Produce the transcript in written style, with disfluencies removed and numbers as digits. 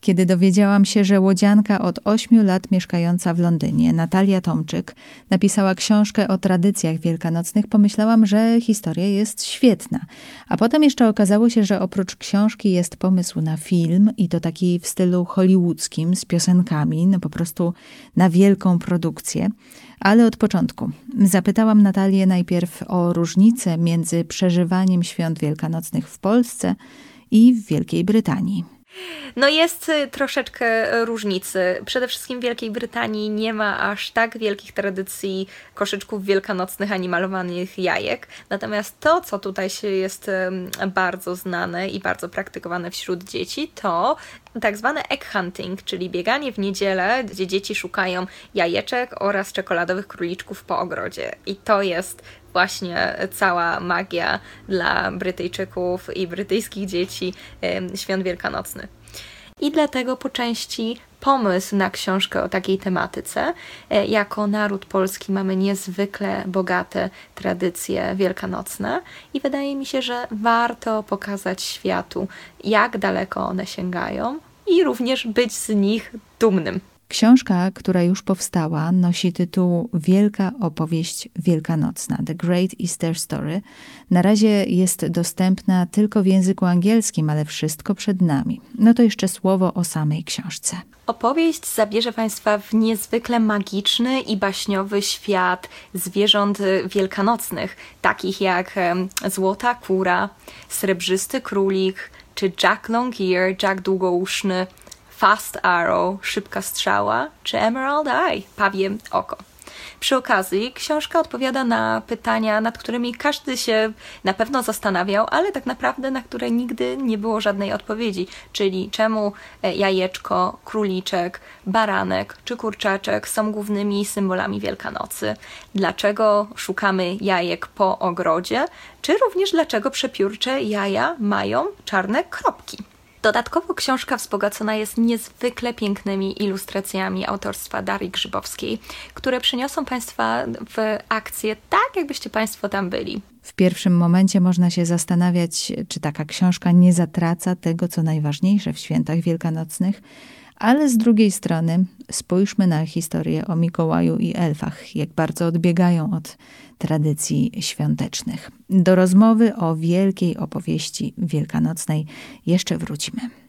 Kiedy dowiedziałam się, że łodzianka od 8 lat mieszkająca w Londynie, Natalia Tomczyk, napisała książkę o tradycjach wielkanocnych, pomyślałam, że historia jest świetna. A potem jeszcze okazało się, że oprócz książki jest pomysł na film i to taki w stylu hollywoodzkim z piosenkami, no po prostu na wielką produkcję. Ale od początku. Zapytałam Natalię najpierw o różnicę między przeżywaniem świąt wielkanocnych w Polsce i w Wielkiej Brytanii. No jest troszeczkę różnicy. Przede wszystkim w Wielkiej Brytanii nie ma aż tak wielkich tradycji koszyczków wielkanocnych ani malowanych jajek. Natomiast to, co tutaj się jest bardzo znane i bardzo praktykowane wśród dzieci, to tak zwane egg hunting, czyli bieganie w niedzielę, gdzie dzieci szukają jajeczek oraz czekoladowych króliczków po ogrodzie. I to jest właśnie cała magia dla Brytyjczyków i brytyjskich dzieci świąt wielkanocnych. I dlatego po części pomysł na książkę o takiej tematyce. Jako naród polski mamy niezwykle bogate tradycje wielkanocne i wydaje mi się, że warto pokazać światu, jak daleko one sięgają i również być z nich dumnym. Książka, która już powstała, nosi tytuł Wielka opowieść wielkanocna, The Great Easter Story. Na razie jest dostępna tylko w języku angielskim, ale wszystko przed nami. No to jeszcze słowo o samej książce. Opowieść zabierze Państwa w niezwykle magiczny i baśniowy świat zwierząt wielkanocnych, takich jak złota kura, srebrzysty królik, czy Jack Longear, Jack Długouszny, Fast Arrow, szybka strzała, czy Emerald Eye, pawie oko. Przy okazji książka odpowiada na pytania, nad którymi każdy się na pewno zastanawiał, ale tak naprawdę na które nigdy nie było żadnej odpowiedzi, czyli czemu jajeczko, króliczek, baranek czy kurczaczek są głównymi symbolami Wielkanocy, dlaczego szukamy jajek po ogrodzie, czy również dlaczego przepiórcze jaja mają czarne kropki. Dodatkowo książka wzbogacona jest niezwykle pięknymi ilustracjami autorstwa Darii Grzybowskiej, które przyniosą Państwa w akcję tak, jakbyście Państwo tam byli. W pierwszym momencie można się zastanawiać, czy taka książka nie zatraca tego, co najważniejsze w świętach wielkanocnych, ale z drugiej strony spójrzmy na historię o Mikołaju i elfach, jak bardzo odbiegają od tradycji świątecznych. Do rozmowy o wielkiej opowieści wielkanocnej jeszcze wrócimy.